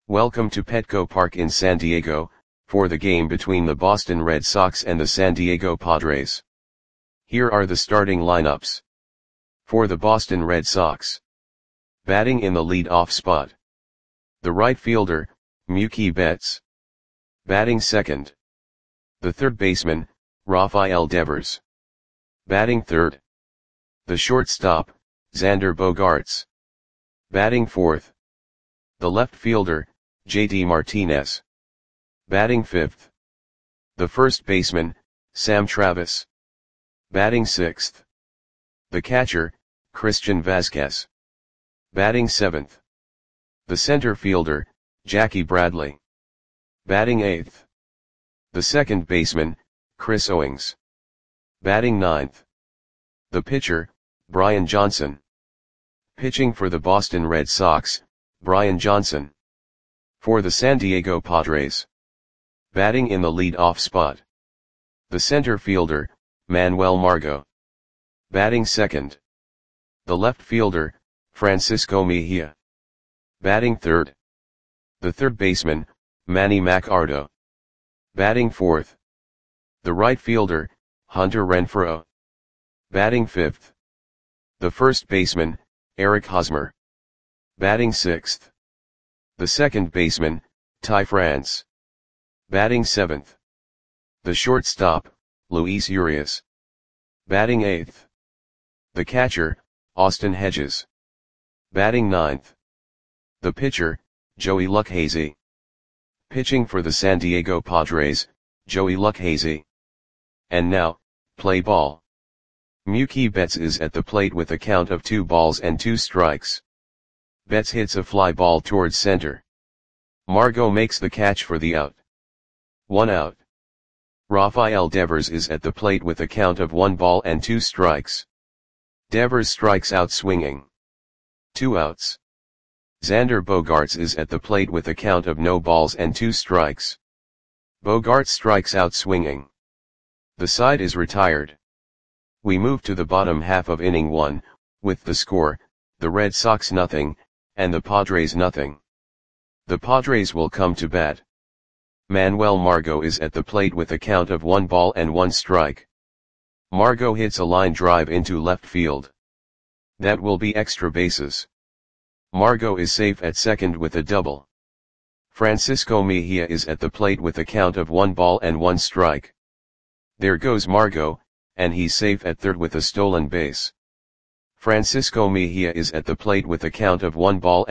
Welcome to Petco Park in San Diego, for the game between the Boston Red Sox and the San Diego Padres. Here are the starting lineups. For the Boston Red Sox. Batting in the lead-off spot. The right fielder, Mookie Betts. Batting second. The third baseman, Rafael Devers. Batting third. The shortstop, Xander Bogaerts. Batting fourth. The left fielder, JD Martinez. Batting fifth. The first baseman, Sam Travis. Batting sixth. The catcher, Christian Vazquez. Batting seventh. The center fielder, Jackie Bradley. Batting eighth. The second baseman, Chris Owings. Batting ninth. The pitcher, Brian Johnson. Pitching for the Boston Red Sox, Brian Johnson. For the San Diego Padres. Batting in the lead-off spot. The center fielder, Manuel Margot. Batting second. The left fielder, Francisco Mejia. Batting third. The third baseman, Manny Machado. Batting fourth. The right fielder, Hunter Renfroe. Batting fifth. The first baseman, Eric Hosmer. Batting sixth. The second baseman, Ty France. Batting seventh. The shortstop, Luis Urias. Batting eighth. The catcher, Austin Hedges. Batting ninth. The pitcher, Joey Lucchesi. Pitching for the San Diego Padres, Joey Lucchesi. And now, play ball. Mookie Betts is at the plate with a count of 2-2. Betts hits a fly ball towards center. Margot makes the catch for the out. 1 out. Rafael Devers is at the plate with a count of 1-2. Devers strikes out swinging. 2 outs. Xander Bogaerts is at the plate with a count of 0-2. Bogaerts strikes out swinging. The side is retired. We move to the bottom half of inning 1, with the score, the Red Sox 0, and the Padres 0. The Padres will come to bat. Manuel Margot is at the plate with a count of 1-1. Margot hits a line drive into left field. That will be extra bases. Margot is safe at second with a double. Francisco Mejia is at the plate with a count of 1-1. There goes Margot, and he's safe at third with a stolen base. Francisco Mejia is at the plate with a count of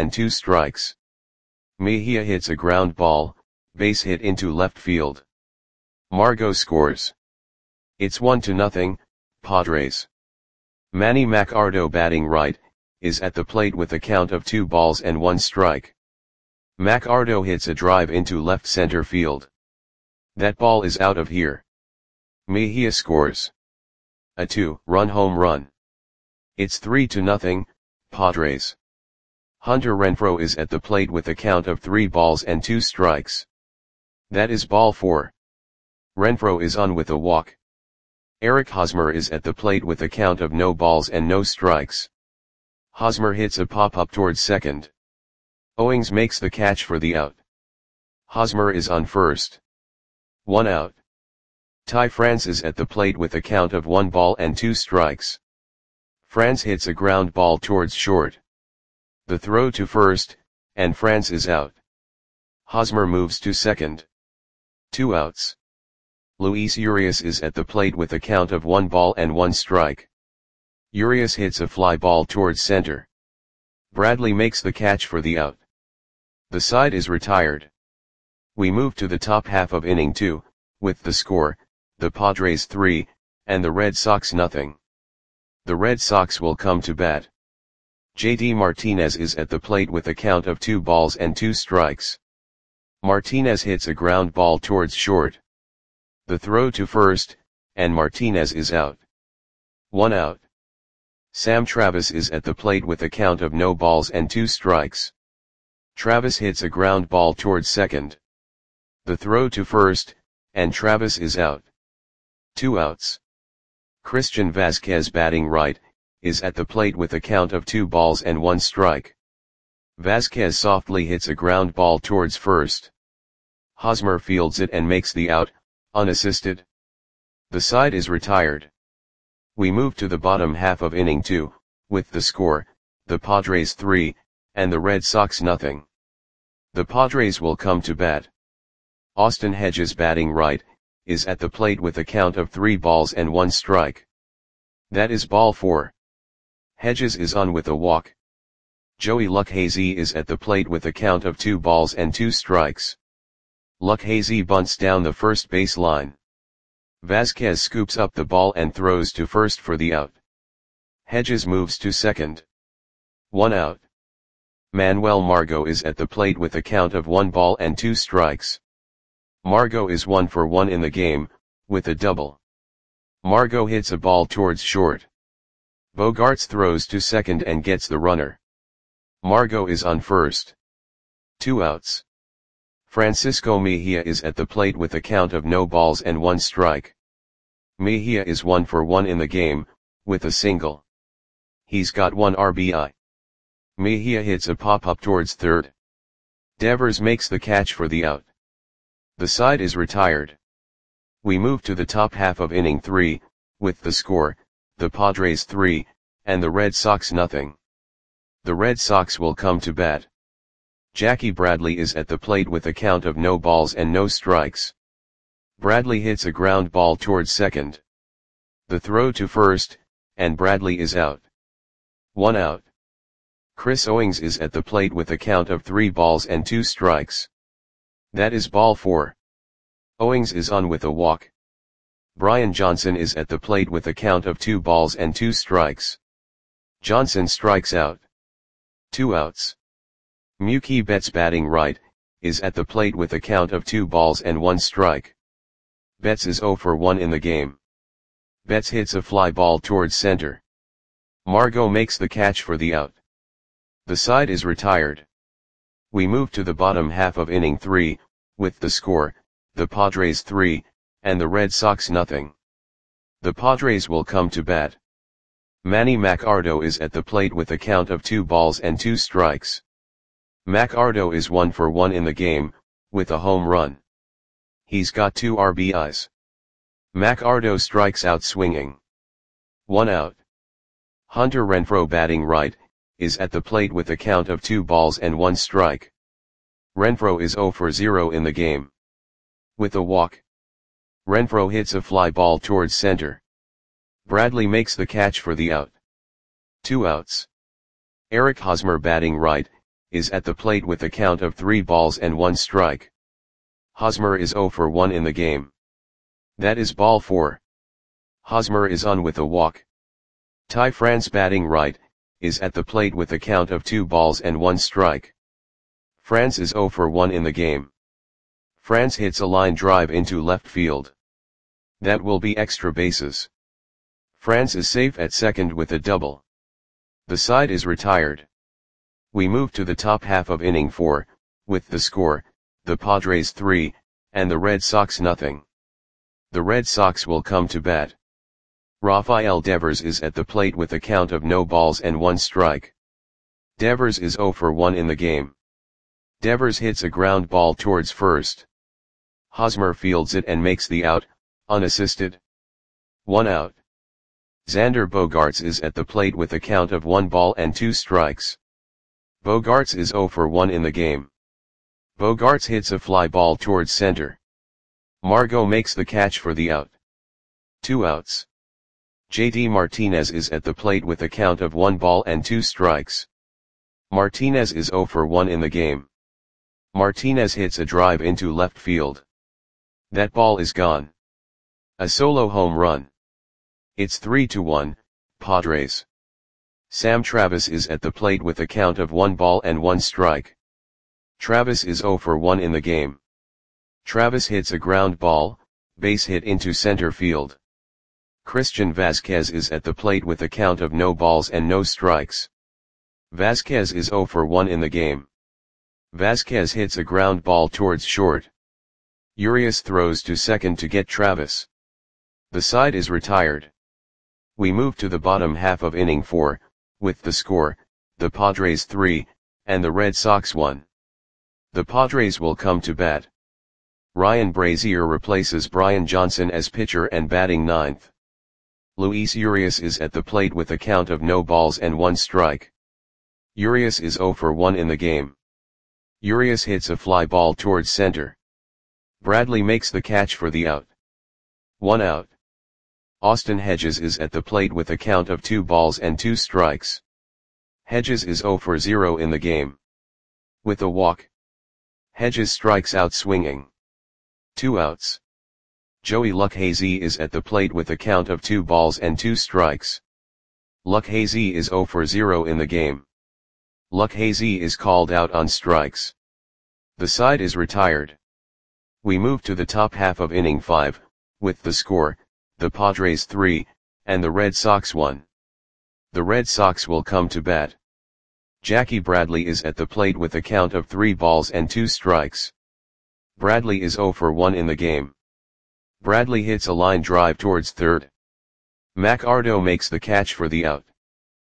1-2. Mejia hits a ground ball, base hit into left field. Margot scores. It's 1-0, Padres. Manny Machado batting right, is at the plate with a count of 2-1. Machado hits a drive into left center field. That ball is out of here. Mejia scores. A 2-run home run. It's 3-0, Padres. Hunter Renfroe is at the plate with a count of 3-2. That is ball 4. Renfroe is on with a walk. Eric Hosmer is at the plate with a count of 0-0. Hosmer hits a pop-up towards second. Owings makes the catch for the out. Hosmer is on first. 1 out. Ty France is at the plate with a count of 1-2. France hits a ground ball towards short. The throw to first, and France is out. Hosmer moves to second. 2 outs. Luis Urias is at the plate with a count of 1-1. Urias hits a fly ball towards center. Bradley makes the catch for the out. The side is retired. We move to the top half of inning 2, with the score, the Padres 3, and the Red Sox 0. The Red Sox will come to bat. JD Martinez is at the plate with a count of 2-2. Martinez hits a ground ball towards short. The throw to first, and Martinez is out. 1 out. Sam Travis is at the plate with a count of 0-2. Travis hits a ground ball towards second. The throw to first, and Travis is out. 2 outs. Christian Vazquez batting right, is at the plate with a count of 2-1. Vasquez softly hits a ground ball towards first. Hosmer fields it and makes the out, unassisted. The side is retired. We move to the bottom half of inning 2, with the score, the Padres 3, and the Red Sox nothing. The Padres will come to bat. Austin Hedges, batting right, is at the plate with a count of 3 balls and 1 strike. That is ball 4. Hedges is on with a walk. Joey Lucchesi is at the plate with a count of 2 balls and 2 strikes. Lucchesi bunts down the first base line. Vasquez scoops up the ball and throws to first for the out. Hedges moves to second. 1 out. Manuel Margot is at the plate with a count of 1 ball and 2 strikes. Margot is 1 for 1 in the game, with a double. Margot hits a ball towards short. Bogaerts throws to second and gets the runner. Margot is on first. 2 outs. Francisco Mejia is at the plate with a count of no balls and 1 strike. Mejia is 1 for 1 in the game, with a single. He's got 1 RBI. Mejia hits a pop-up towards third. Devers makes the catch for the out. The side is retired. We move to the top half of inning 3, with the score, the Padres 3, and the Red Sox nothing. The Red Sox will come to bat. Jackie Bradley is at the plate with a count of no balls and no strikes. Bradley hits a ground ball towards second. The throw to first, and Bradley is out. 1 out. Chris Owings is at the plate with a count of 3 balls and 2 strikes. That is ball 4. Owings is on with a walk. Brian Johnson is at the plate with a count of 2 balls and 2 strikes. Johnson strikes out. 2 outs. Mookie Betts, batting right, is at the plate with a count of 2 balls and 1 strike. Betts is 0 for 1 in the game. Betts hits a fly ball towards center. Margot makes the catch for the out. The side is retired. We move to the bottom half of inning 3, with the score, the Padres 3, and the Red Sox nothing. The Padres will come to bat. Manny Machado is at the plate with a count of 2 balls and 2 strikes. Machado is 1 for 1 in the game, with a home run. He's got 2 RBIs. Machado strikes out swinging. 1 out. Hunter Renfroe, batting right, is at the plate with a count of 2 balls and 1 strike. Renfroe is 0 for 0 in the game. With a walk. Renfroe hits a fly ball towards center. Bradley makes the catch for the out. 2 outs. Eric Hosmer, batting right, is at the plate with a count of 3 balls and 1 strike. Hosmer is 0 for 1 in the game. That is ball 4. Hosmer is on with a walk. Ty France, batting right, is at the plate with a count of 2 balls and 1 strike. France is 0 for 1 in the game. France hits a line drive into left field. That will be extra bases. France is safe at second with a double. The side is retired. We move to the top half of inning 4, with the score, the Padres 3, and the Red Sox nothing. The Red Sox will come to bat. Rafael Devers is at the plate with a count of no balls and 1 strike. Devers is 0 for 1 in the game. Devers hits a ground ball towards first. Hosmer fields it and makes the out, unassisted. 1 out. Xander Bogaerts is at the plate with a count of 1 ball and 2 strikes. Bogaerts is 0 for 1 in the game. Bogaerts hits a fly ball towards center. Margot makes the catch for the out. 2 outs. JD Martinez is at the plate with a count of 1 ball and 2 strikes. Martinez is 0 for 1 in the game. Martinez hits a drive into left field. That ball is gone. A solo home run. It's 3-1, Padres. Sam Travis is at the plate with a count of 1 ball and 1 strike. Travis is 0 for 1 in the game. Travis hits a ground ball, base hit into center field. Christian Vasquez is at the plate with a count of no balls and no strikes. Vasquez is 0 for 1 in the game. Vasquez hits a ground ball towards short. Urias throws to second to get Travis. The side is retired. We move to the bottom half of inning 4, with the score, the Padres 3, and the Red Sox won. The Padres will come to bat. Ryan Brazier replaces Brian Johnson as pitcher and batting ninth. Luis Urias is at the plate with a count of no balls and 1 strike. Urias is 0 for 1 in the game. Urias hits a fly ball towards center. Bradley makes the catch for the out. 1 out. Austin Hedges is at the plate with a count of 2 balls and 2 strikes. Hedges is 0 for 0 in the game. With a walk, Hedges strikes out swinging. 2 outs. Joey Lucchesi is at the plate with a count of 2 balls and 2 strikes. Lucchesi is 0 for 0 in the game. Lucchesi is called out on strikes. The side is retired. We move to the top half of inning 5, with the score, the Padres 3, and the Red Sox 1. The Red Sox will come to bat. Jackie Bradley is at the plate with a count of 3 balls and 2 strikes. Bradley is 0 for 1 in the game. Bradley hits a line drive towards third. Mac Ardo makes the catch for the out.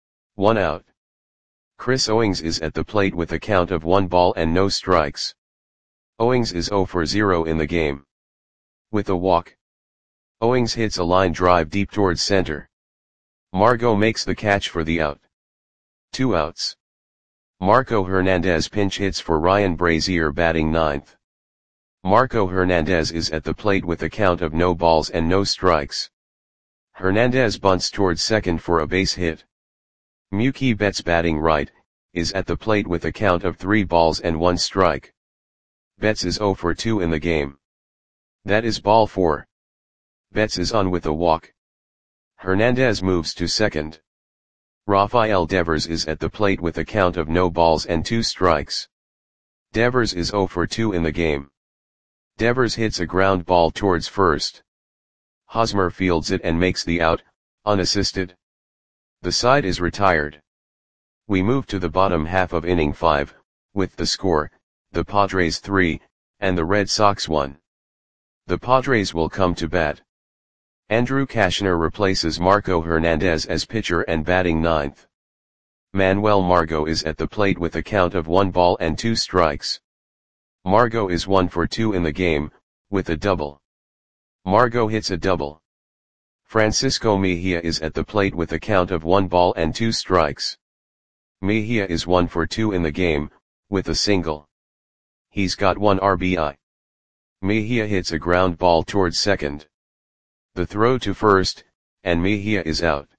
1 out. Chris Owings is at the plate with a count of 1 ball and no strikes. Owings is 0 for 0 in the game. With a walk, Owings hits a line drive deep towards center. Margot makes the catch for the out. 2 outs. Marco Hernandez pinch hits for Ryan Brazier batting ninth. Marco Hernandez is at the plate with a count of no balls and no strikes. Hernandez bunts towards second for a base hit. Mookie Betts batting right, is at the plate with a count of 3 balls and 1 strike. Betts is 0 for 2 in the game. That is ball 4. Betts is on with a walk. Hernandez moves to second. Rafael Devers is at the plate with a count of no balls and 2 strikes. Devers is 0 for 2 in the game. Devers hits a ground ball towards first. Hosmer fields it and makes the out, unassisted. The side is retired. We move to the bottom half of inning 5, with the score, the Padres 3, and the Red Sox 1. The Padres will come to bat. Andrew Cashner replaces Marco Hernandez as pitcher and batting ninth. Manuel Margot is at the plate with a count of 1 ball and 2 strikes. Margot is 1 for 2 in the game, with a double. Margot hits a double. Francisco Mejia is at the plate with a count of 1 ball and 2 strikes. Mejia is 1 for 2 in the game, with a single. He's got 1 RBI. Mejia hits a ground ball towards second. The throw to first, and Mejia is out.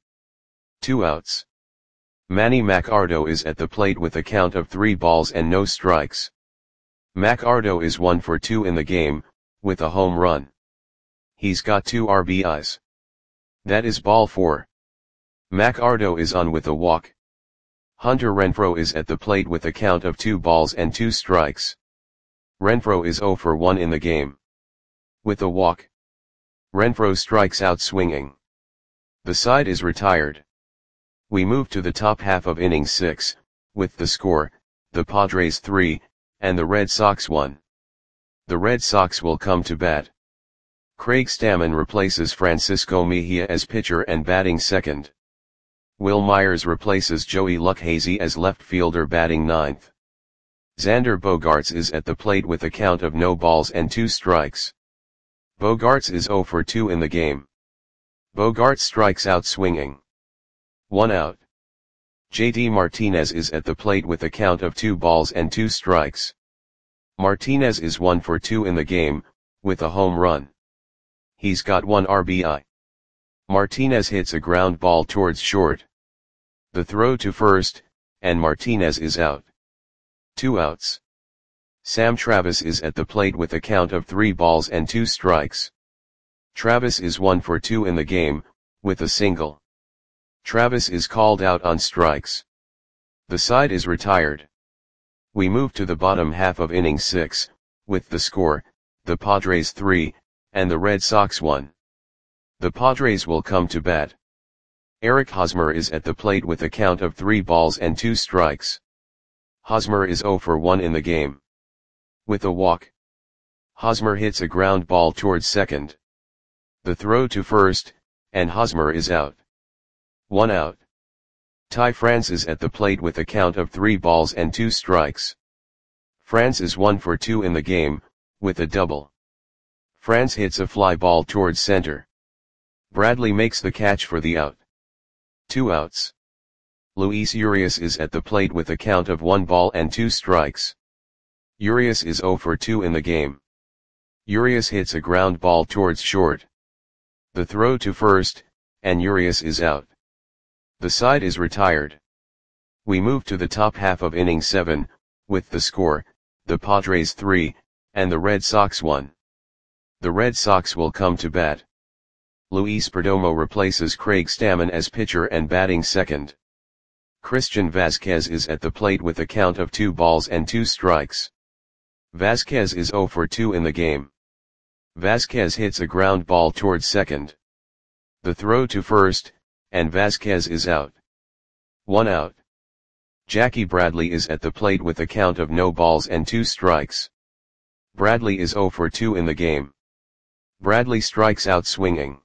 2 outs. Manny Macardo is at the plate with a count of 3 balls and no strikes. Macardo is 1 for 2 in the game, with a home run. He's got 2 RBIs. That is ball 4. Macardo is on with a walk. Hunter Renfroe is at the plate with a count of 2 balls and 2 strikes. Renfroe is 0 for 1 in the game. With a walk, Renfroe strikes out swinging. The side is retired. We move to the top half of inning 6, with the score, the Padres 3, and the Red Sox 1. The Red Sox will come to bat. Craig Stammen replaces Francisco Mejia as pitcher and batting second. Will Myers replaces Joey Lucchesi as left fielder batting ninth. Xander Bogaerts is at the plate with a count of no balls and 2 strikes. Bogaerts is 0 for 2 in the game. Bogaerts strikes out swinging. 1 out. JD Martinez is at the plate with a count of 2 balls and 2 strikes. Martinez is 1 for 2 in the game, with a home run. He's got 1 RBI. Martinez hits a ground ball towards short. The throw to first, and Martinez is out. 2 outs. Sam Travis is at the plate with a count of 3 balls and 2 strikes. Travis is 1 for 2 in the game, with a single. Travis is called out on strikes. The side is retired. We move to the bottom half of inning 6, with the score, the Padres 3, and the Red Sox 1. The Padres will come to bat. Eric Hosmer is at the plate with a count of 3 balls and 2 strikes. Hosmer is 0 for 1 in the game. With a walk, Hosmer hits a ground ball towards second. The throw to first, and Hosmer is out. 1 out. Ty France is at the plate with a count of 3 balls and 2 strikes. France is 1 for 2 in the game, with a double. France hits a fly ball towards center. Bradley makes the catch for the out. 2 outs. Luis Urias is at the plate with a count of 1 ball and 2 strikes. Urias is 0 for 2 in the game. Urias hits a ground ball towards short. The throw to first, and Urias is out. The side is retired. We move to the top half of inning 7, with the score, the Padres 3, and the Red Sox 1. The Red Sox will come to bat. Luis Perdomo replaces Craig Stammen as pitcher and batting second. Christian Vazquez is at the plate with a count of 2 balls and 2 strikes. Vazquez is 0 for 2 in the game. Vazquez hits a ground ball towards second. The throw to first, and Vazquez is out. 1 out. Jackie Bradley is at the plate with a count of no balls and 2 strikes. Bradley is 0 for 2 in the game. Bradley strikes out swinging.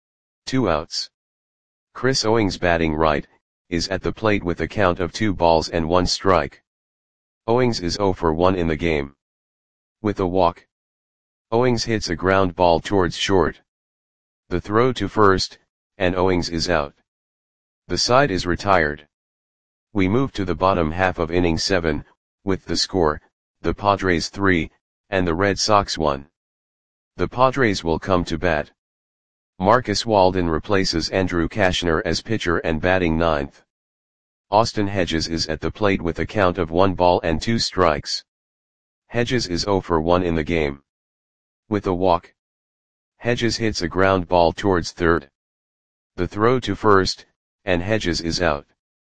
2 outs. Chris Owings, batting right, is at the plate with a count of 2 balls and 1 strike. Owings is 0 for 1 in the game. With a walk. Owings hits a ground ball towards short. The throw to first, and Owings is out. The side is retired. We move to the bottom half of inning 7, with the score, the Padres 3, and the Red Sox 1. The Padres will come to bat. Marcus Walden replaces Andrew Cashner as pitcher and batting ninth. Austin Hedges is at the plate with a count of 1 ball and 2 strikes. Hedges is 0 for 1 in the game. With a walk. Hedges hits a ground ball towards third. The throw to first, and Hedges is out.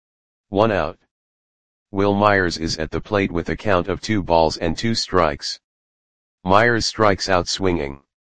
1 out. Will Myers is at the plate with a count of 2 balls and 2 strikes. Myers strikes out swinging.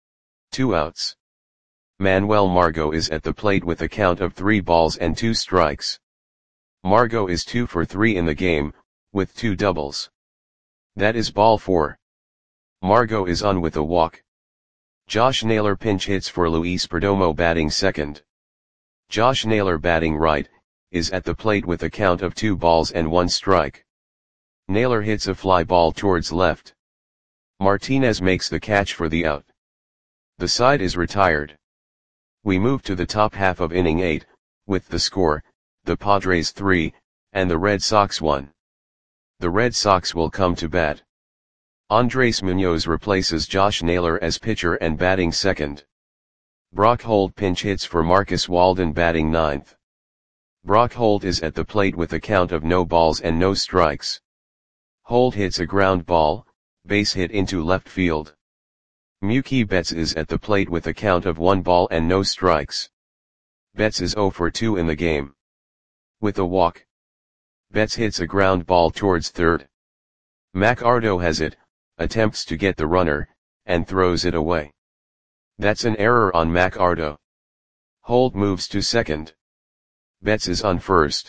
2 outs. Manuel Margot is at the plate with a count of 3 balls and 2 strikes. Margot is 2 for 3 in the game, with 2 doubles. That is ball 4. Margot is on with a walk. Josh Naylor pinch hits for Luis Perdomo, batting second. Josh Naylor, batting right, is at the plate with a count of 2 balls and 1 strike. Naylor hits a fly ball towards left. Martinez makes the catch for the out. The side is retired. We move to the top half of inning 8, with the score, the Padres 3, and the Red Sox 1. The Red Sox will come to bat. Andres Munoz replaces Josh Naylor as pitcher and batting second. Brock Holt pinch hits for Marcus Walden, batting ninth. Brock Holt is at the plate with a count of no balls and no strikes. Holt hits a ground ball, base hit into left field. Mookie Betts is at the plate with a count of 1 ball and no strikes. Betts is 0 for 2 in the game. With a walk. Betts hits a ground ball towards third. Mac Ardo has it, attempts to get the runner, and throws it away. That's an error on Mac Ardo. Holt moves to second. Betts is on first.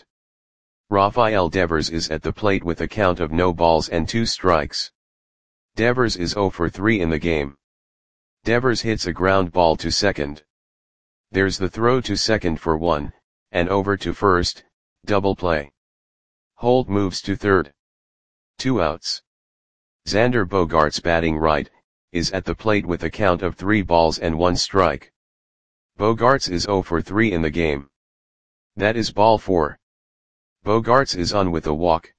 Rafael Devers is at the plate with a count of no balls and 2 strikes. Devers is 0 for 3 in the game. Devers hits a ground ball to second. There's the throw to second for 1, and over to first, double play. Holt moves to third. 2 outs. Xander Bogaerts, batting right, is at the plate with a count of 3 balls and 1 strike. Bogaerts is 0 for 3 in the game. That is ball 4. Bogaerts is on with a walk.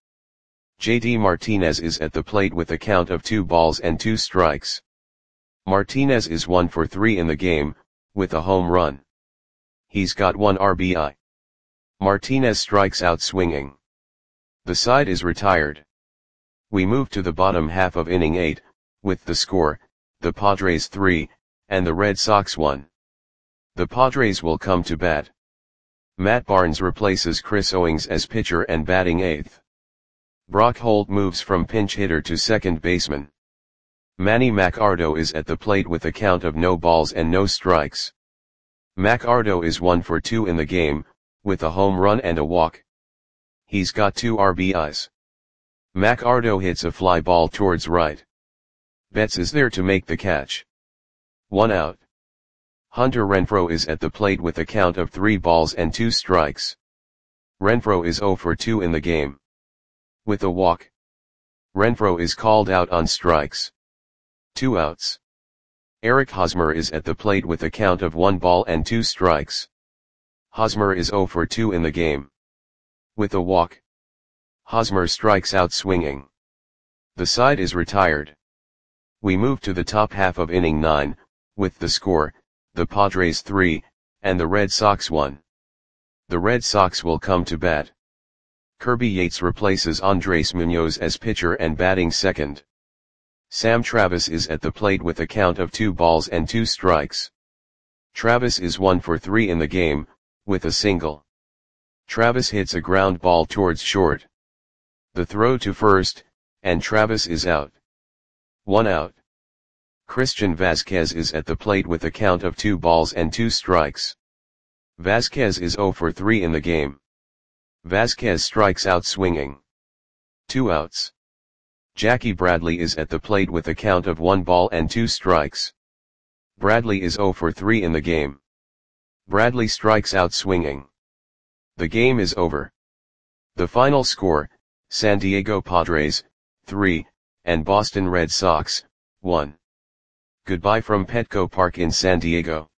JD Martinez is at the plate with a count of 2 balls and 2 strikes. Martinez is 1 for 3 in the game, with a home run. He's got 1 RBI. Martinez strikes out swinging. The side is retired. We move to the bottom half of inning 8, with the score, the Padres 3, and the Red Sox 1. The Padres will come to bat. Matt Barnes replaces Chris Owings as pitcher and batting eighth. Brock Holt moves from pinch hitter to second baseman. Manny Machado is at the plate with a count of no balls and no strikes. Machado is 1 for 2 in the game, with a home run and a walk. He's got 2 RBIs. Machado hits a fly ball towards right. Betts is there to make the catch. 1 out. Hunter Renfroe is at the plate with a count of 3 balls and 2 strikes. Renfroe is 0 for 2 in the game. With a walk. Renfroe is called out on strikes. 2 outs. Eric Hosmer is at the plate with a count of 1 ball and 2 strikes. Hosmer is 0 for 2 in the game. With a walk. Hosmer strikes out swinging. The side is retired. We move to the top half of inning 9, with the score, the Padres 3, and the Red Sox 1. The Red Sox will come to bat. Kirby Yates replaces Andres Munoz as pitcher and batting second. Sam Travis is at the plate with a count of 2 balls and 2 strikes. Travis is 1 for 3 in the game, with a single. Travis hits a ground ball towards short. The throw to first, and Travis is out. 1 out. Christian Vazquez is at the plate with a count of 2 balls and 2 strikes. Vazquez is 0 for 3 in the game. Vazquez strikes out swinging. 2 outs. Jackie Bradley is at the plate with a count of 1 ball and 2 strikes. Bradley is 0 for 3 in the game. Bradley strikes out swinging. The game is over. The final score, San Diego Padres, 3, and Boston Red Sox, 1. Goodbye from Petco Park in San Diego.